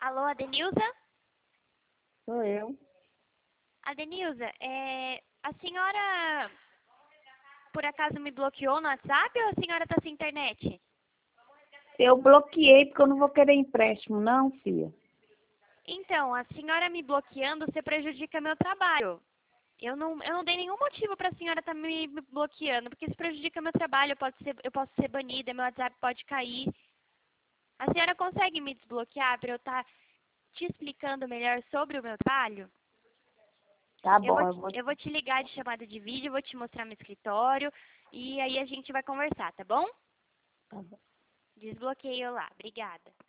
Alô, Adenilza? Sou eu. Adenilza, a senhora por acaso me bloqueou no WhatsApp ou a senhora está sem internet? Eu bloqueei porque eu não vou querer empréstimo, não, filha. Então, a senhora me bloqueando, você prejudica meu trabalho. Eu não dei nenhum motivo para a senhora estar me bloqueando, porque isso prejudica meu trabalho, eu posso ser banida, meu WhatsApp pode cair. A senhora consegue me desbloquear para eu estar te explicando melhor sobre o meu trabalho? Tá Eu bom, vou, eu vou. eu vou te ligar de chamada de vídeo, vou te mostrar meu escritório e aí a gente vai conversar, tá bom? Tá bom. Desbloqueio lá. Obrigada.